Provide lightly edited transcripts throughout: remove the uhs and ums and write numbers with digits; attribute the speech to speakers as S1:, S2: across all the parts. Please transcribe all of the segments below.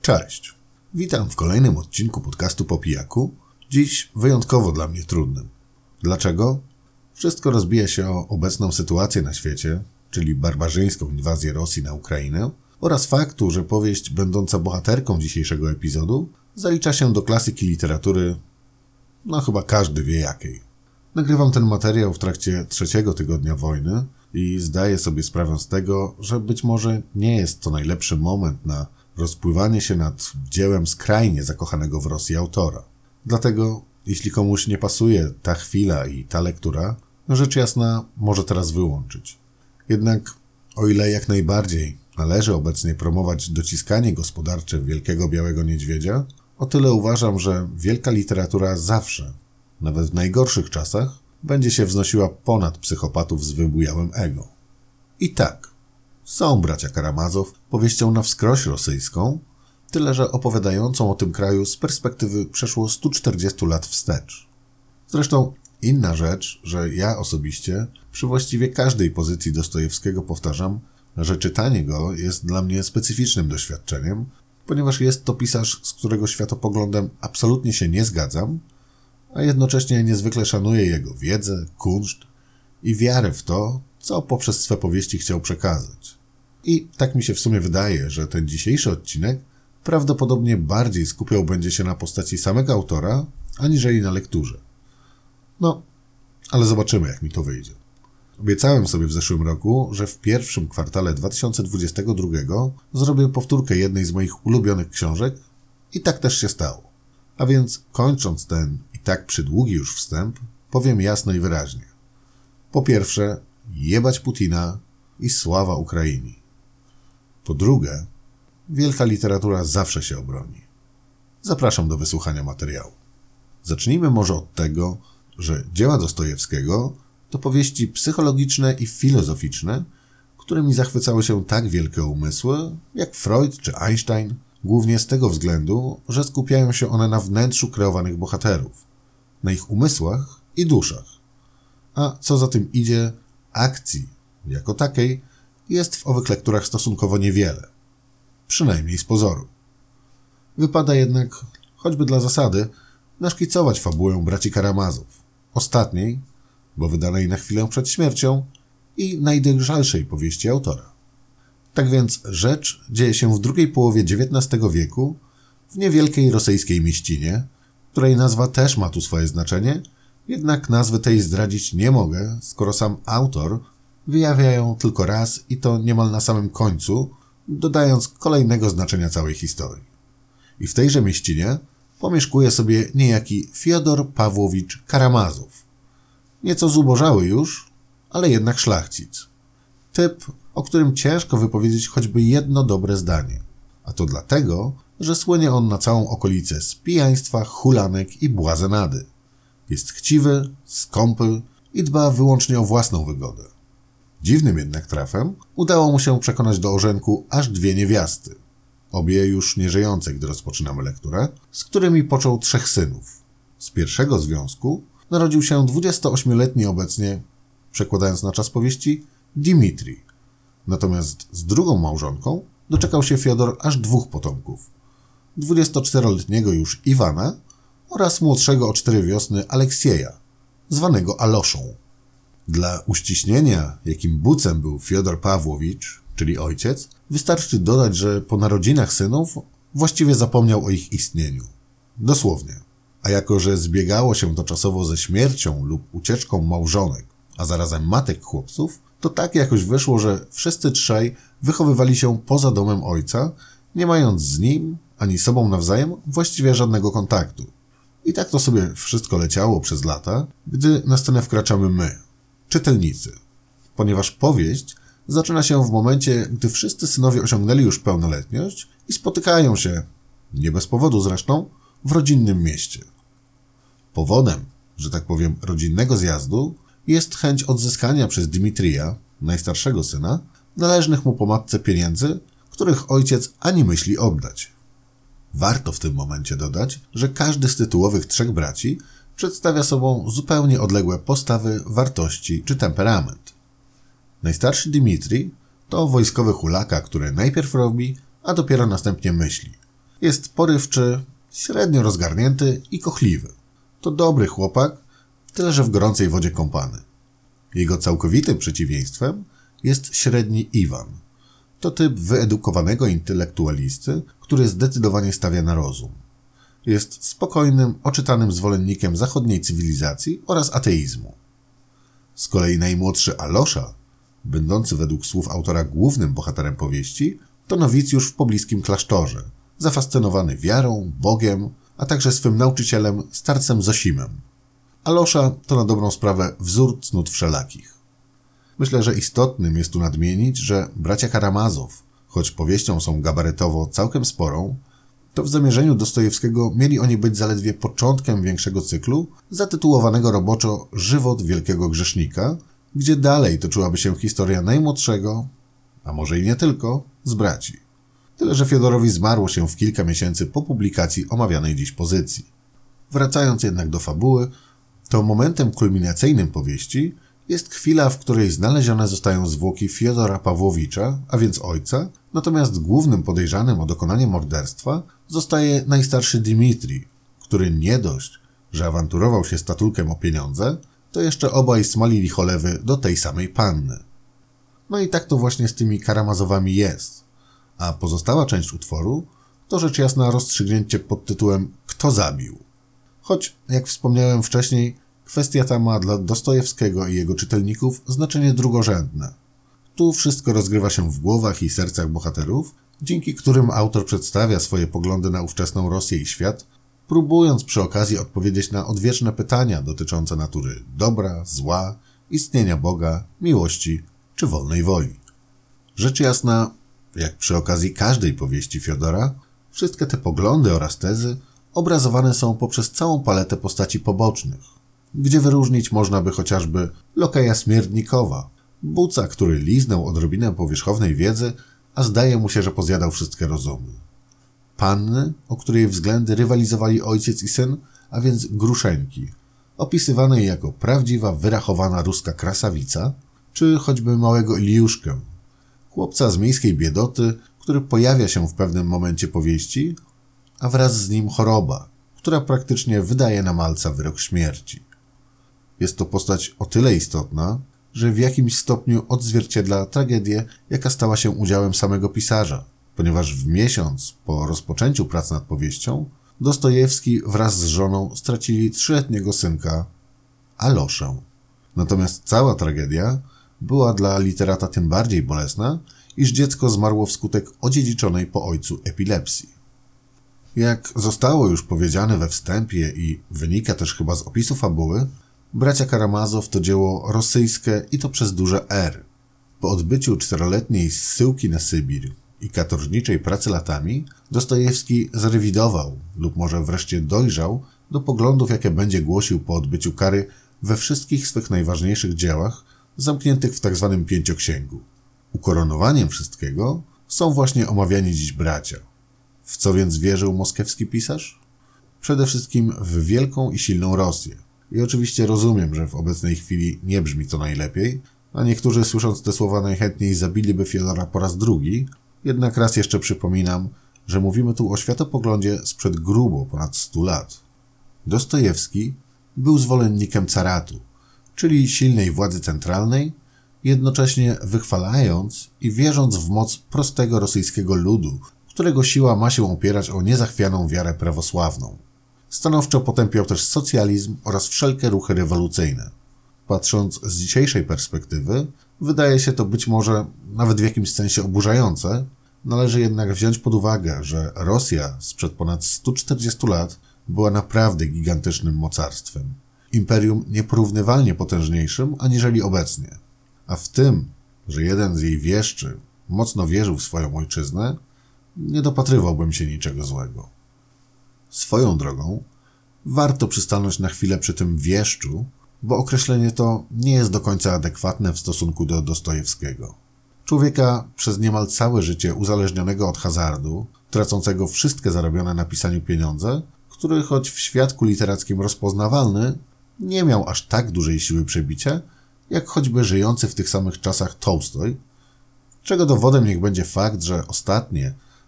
S1: Cześć, witam w kolejnym odcinku podcastu Po Pijaku. Dziś wyjątkowo dla mnie trudnym. Dlaczego? Wszystko rozbija się o obecną sytuację na świecie, czyli barbarzyńską inwazję Rosji na Ukrainę oraz faktu, że powieść będąca bohaterką dzisiejszego epizodu zalicza się do klasyki literatury, chyba każdy wie jakiej. Nagrywam ten materiał w trakcie 3. tygodnia wojny i zdaję sobie sprawę z tego, że być może nie jest to najlepszy moment na rozpływanie się nad dziełem skrajnie zakochanego w Rosji autora. Dlatego, jeśli komuś nie pasuje ta chwila i ta lektura, rzecz jasna może teraz wyłączyć. Jednak, o ile jak najbardziej należy obecnie promować dociskanie gospodarcze Wielkiego Białego Niedźwiedzia, o tyle uważam, że wielka literatura zawsze, nawet w najgorszych czasach, będzie się wznosiła ponad psychopatów z wybujałym ego. I tak, są bracia Karamazow powieścią na wskroś rosyjską, tyle że opowiadającą o tym kraju z perspektywy przeszło 140 lat wstecz. Zresztą inna rzecz, że ja osobiście przy właściwie każdej pozycji Dostojewskiego powtarzam, że czytanie go jest dla mnie specyficznym doświadczeniem, ponieważ jest to pisarz, z którego światopoglądem absolutnie się nie zgadzam, a jednocześnie niezwykle szanuję jego wiedzę, kunszt i wiarę w to, co poprzez swe powieści chciał przekazać. I tak mi się w sumie wydaje, że ten dzisiejszy odcinek prawdopodobnie bardziej skupiał będzie się na postaci samego autora, aniżeli na lekturze. Ale zobaczymy, jak mi to wyjdzie. Obiecałem sobie w zeszłym roku, że w pierwszym kwartale 2022 zrobię powtórkę jednej z moich ulubionych książek i tak też się stało. A więc kończąc ten i tak przydługi już wstęp, powiem jasno i wyraźnie. Po pierwsze, jebać Putina i sława Ukrainie. Po drugie, wielka literatura zawsze się obroni. Zapraszam do wysłuchania materiału. Zacznijmy może od tego, że dzieła Dostojewskiego to powieści psychologiczne i filozoficzne, którymi zachwycały się tak wielkie umysły, jak Freud czy Einstein, głównie z tego względu, że skupiają się one na wnętrzu kreowanych bohaterów, na ich umysłach i duszach. A co za tym idzie, akcji jako takiej jest w owych lekturach stosunkowo niewiele, przynajmniej z pozoru. Wypada jednak, choćby dla zasady, naszkicować fabułę braci Karamazow, ostatniej, bo wydanej na chwilę przed śmiercią, i najdojrzalszej powieści autora. Tak więc rzecz dzieje się w drugiej połowie XIX wieku w niewielkiej rosyjskiej mieścinie, której nazwa też ma tu swoje znaczenie, jednak nazwy tej zdradzić nie mogę, skoro sam autor wyjawia ją tylko raz i to niemal na samym końcu, dodając kolejnego znaczenia całej historii. I w tejże mieścinie pomieszkuje sobie niejaki Fiodor Pawłowicz Karamazow. Nieco zubożały już, ale jednak szlachcic. Typ, o którym ciężko wypowiedzieć choćby jedno dobre zdanie. A to dlatego, że słynie on na całą okolicę z pijaństwa, hulanek i błazenady. Jest chciwy, skąpy i dba wyłącznie o własną wygodę. Dziwnym jednak trafem udało mu się przekonać do ożenku aż 2 niewiasty. Obie już nieżyjące, gdy rozpoczynamy lekturę, z którymi począł 3 synów. Z pierwszego związku narodził się 28-letni obecnie, przekładając na czas powieści, Dmitrij. Natomiast z drugą małżonką doczekał się Fiodor aż 2 potomków. 24-letniego już Iwana oraz młodszego o 4 wiosny Aleksieja, zwanego Aloszą. Dla uściśnienia, jakim bucem był Fiodor Pawłowicz, czyli ojciec, wystarczy dodać, że po narodzinach synów właściwie zapomniał o ich istnieniu. Dosłownie. A jako, że zbiegało się to czasowo ze śmiercią lub ucieczką małżonek, a zarazem matek chłopców, to tak jakoś wyszło, że wszyscy 3 wychowywali się poza domem ojca, nie mając z nim, ani sobą nawzajem właściwie żadnego kontaktu. I tak to sobie wszystko leciało przez lata, gdy na scenę wkraczamy my, czytelnicy. Ponieważ powieść zaczyna się w momencie, gdy wszyscy synowie osiągnęli już pełnoletność i spotykają się, nie bez powodu zresztą, w rodzinnym mieście. Powodem, że tak powiem, rodzinnego zjazdu jest chęć odzyskania przez Dmitrija, najstarszego syna, należnych mu po matce pieniędzy, których ojciec ani myśli oddać. Warto w tym momencie dodać, że każdy z tytułowych 3 braci przedstawia sobą zupełnie odległe postawy, wartości czy temperament. Najstarszy Dmitrij to wojskowy hulaka, który najpierw robi, a dopiero następnie myśli. Jest porywczy, średnio rozgarnięty i kochliwy. To dobry chłopak, tyle że w gorącej wodzie kąpany. Jego całkowitym przeciwieństwem jest średni Iwan. To typ wyedukowanego intelektualisty, który zdecydowanie stawia na rozum. Jest spokojnym, oczytanym zwolennikiem zachodniej cywilizacji oraz ateizmu. Z kolei najmłodszy Alosza, będący według słów autora głównym bohaterem powieści, to nowicjusz w pobliskim klasztorze, zafascynowany wiarą, Bogiem, a także swym nauczycielem, starcem Zosimem. Alosza to na dobrą sprawę wzór cnót wszelakich. Myślę, że istotnym jest tu nadmienić, że bracia Karamazow, choć powieścią są gabarytowo całkiem sporą, to w zamierzeniu Dostojewskiego mieli oni być zaledwie początkiem większego cyklu, zatytułowanego roboczo Żywot wielkiego grzesznika, gdzie dalej toczyłaby się historia najmłodszego, a może i nie tylko, z braci. Tyle, że Fiodorowi zmarło się w kilka miesięcy po publikacji omawianej dziś pozycji. Wracając jednak do fabuły, to momentem kulminacyjnym powieści jest chwila, w której znalezione zostają zwłoki Fiodora Pawłowicza, a więc ojca, natomiast głównym podejrzanym o dokonanie morderstwa zostaje najstarszy Dimitrij, który nie dość, że awanturował się z Tatulkiem o pieniądze, to jeszcze obaj smalili cholewy do tej samej panny. No i tak to właśnie z tymi Karamazowami jest. A pozostała część utworu to rzecz jasna rozstrzygnięcie pod tytułem Kto zabił? Choć, jak wspomniałem wcześniej, kwestia ta ma dla Dostojewskiego i jego czytelników znaczenie drugorzędne. Tu wszystko rozgrywa się w głowach i sercach bohaterów, dzięki którym autor przedstawia swoje poglądy na ówczesną Rosję i świat, próbując przy okazji odpowiedzieć na odwieczne pytania dotyczące natury dobra, zła, istnienia Boga, miłości czy wolnej woli. Rzecz jasna, jak przy okazji każdej powieści Fiodora, wszystkie te poglądy oraz tezy obrazowane są poprzez całą paletę postaci pobocznych, gdzie wyróżnić można by chociażby Lokaja Smierdnikowa, buca, który liznął odrobinę powierzchownej wiedzy, a zdaje mu się, że pozjadał wszystkie rozumy. Panny, o której względy rywalizowali ojciec i syn, a więc Gruszeńki, opisywanej jako prawdziwa, wyrachowana ruska krasawica, czy choćby małego Iliuszkę, chłopca z miejskiej biedoty, który pojawia się w pewnym momencie powieści, a wraz z nim choroba, która praktycznie wydaje na malca wyrok śmierci. Jest to postać o tyle istotna, że w jakimś stopniu odzwierciedla tragedię, jaka stała się udziałem samego pisarza, ponieważ w miesiąc po rozpoczęciu prac nad powieścią Dostojewski wraz z żoną stracili 3-letniego synka, Aloszę. Natomiast cała tragedia była dla literata tym bardziej bolesna, iż dziecko zmarło wskutek odziedziczonej po ojcu epilepsji. Jak zostało już powiedziane we wstępie i wynika też chyba z opisu fabuły, bracia Karamazow to dzieło rosyjskie i to przez duże R. Po odbyciu 4-letniej zsyłki na Sybir i katorżniczej pracy latami, Dostojewski zrewidował lub może wreszcie dojrzał do poglądów, jakie będzie głosił po odbyciu kary we wszystkich swych najważniejszych dziełach, zamkniętych w tzw. pięcioksięgu. Ukoronowaniem wszystkiego są właśnie omawiani dziś bracia. W co więc wierzył moskiewski pisarz? Przede wszystkim w wielką i silną Rosję. I oczywiście rozumiem, że w obecnej chwili nie brzmi to najlepiej, a niektórzy słysząc te słowa najchętniej zabiliby Fiodora po raz drugi, jednak raz jeszcze przypominam, że mówimy tu o światopoglądzie sprzed grubo ponad 100 lat. Dostojewski był zwolennikiem caratu, czyli silnej władzy centralnej, jednocześnie wychwalając i wierząc w moc prostego rosyjskiego ludu, którego siła ma się opierać o niezachwianą wiarę prawosławną. Stanowczo potępiał też socjalizm oraz wszelkie ruchy rewolucyjne. Patrząc z dzisiejszej perspektywy, wydaje się to być może nawet w jakimś sensie oburzające, należy jednak wziąć pod uwagę, że Rosja sprzed ponad 140 lat była naprawdę gigantycznym mocarstwem. Imperium nieporównywalnie potężniejszym aniżeli obecnie. A w tym, że jeden z jej wieszczy mocno wierzył w swoją ojczyznę, nie dopatrywałbym się niczego złego. Swoją drogą, warto przystanąć na chwilę przy tym wieszczu, bo określenie to nie jest do końca adekwatne w stosunku do Dostojewskiego. Człowieka przez niemal całe życie uzależnionego od hazardu, tracącego wszystkie zarobione na pisaniu pieniądze, który choć w świadku literackim rozpoznawalny, nie miał aż tak dużej siły przebicia, jak choćby żyjący w tych samych czasach Tołstoj, czego dowodem niech będzie fakt, że ostatnie,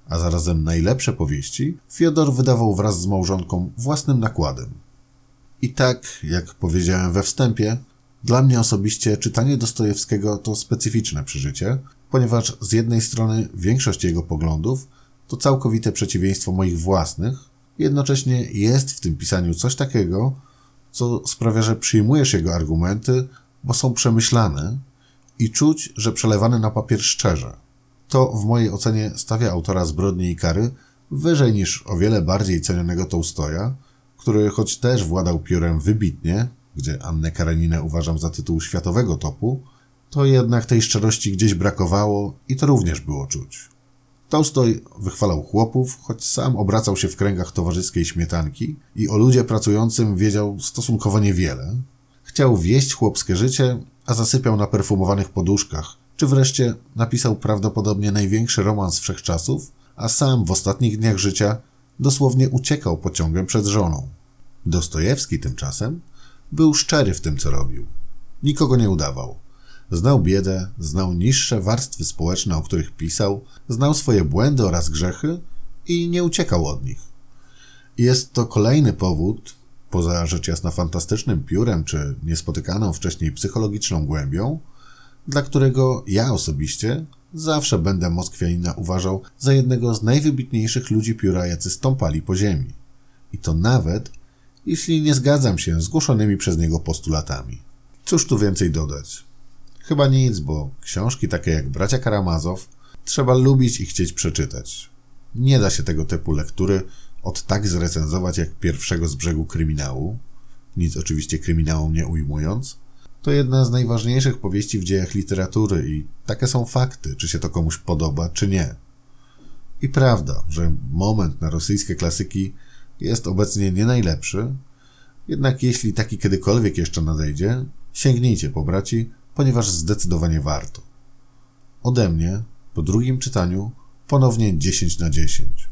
S1: a zarazem najlepsze powieści, Fiodor wydawał wraz z małżonką własnym nakładem. I tak, jak powiedziałem we wstępie, dla mnie osobiście czytanie Dostojewskiego to specyficzne przeżycie, ponieważ z jednej strony większość jego poglądów to całkowite przeciwieństwo moich własnych, jednocześnie jest w tym pisaniu coś takiego, co sprawia, że przyjmujesz jego argumenty, bo są przemyślane i czuć, że przelewane na papier szczerze. To w mojej ocenie stawia autora Zbrodni i Kary wyżej niż o wiele bardziej cenionego Tołstoja, który choć też władał piórem wybitnie, gdzie Annę Kareninę uważam za tytuł światowego topu, to jednak tej szczerości gdzieś brakowało i to również było czuć. Tołstoj wychwalał chłopów, choć sam obracał się w kręgach towarzyskiej śmietanki i o ludzie pracującym wiedział stosunkowo niewiele. Chciał wieść chłopskie życie, a zasypiał na perfumowanych poduszkach, czy wreszcie napisał prawdopodobnie największy romans wszechczasów, a sam w ostatnich dniach życia dosłownie uciekał pociągiem przed żoną. Dostojewski tymczasem był szczery w tym, co robił. Nikogo nie udawał. Znał biedę, znał niższe warstwy społeczne, o których pisał, znał swoje błędy oraz grzechy i nie uciekał od nich. Jest to kolejny powód, poza rzecz jasna fantastycznym piórem czy niespotykaną wcześniej psychologiczną głębią, dla którego ja osobiście zawsze będę Moskwianina uważał za jednego z najwybitniejszych ludzi pióra, jacy stąpali po ziemi. I to nawet, jeśli nie zgadzam się z głoszonymi przez niego postulatami. Cóż tu więcej dodać? Chyba nic, bo książki takie jak Bracia Karamazow trzeba lubić i chcieć przeczytać. Nie da się tego typu lektury od tak zrecenzować jak Pierwszego z brzegu kryminału, nic oczywiście kryminałom nie ujmując. To jedna z najważniejszych powieści w dziejach literatury i takie są fakty, czy się to komuś podoba, czy nie. I prawda, że moment na rosyjskie klasyki jest obecnie nie najlepszy, jednak jeśli taki kiedykolwiek jeszcze nadejdzie, sięgnijcie po braci, ponieważ zdecydowanie warto. Ode mnie, po drugim czytaniu, ponownie 10 na 10.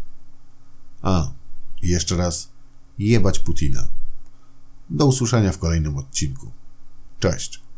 S1: I jeszcze raz, jebać Putina. Do usłyszenia w kolejnym odcinku. Cześć.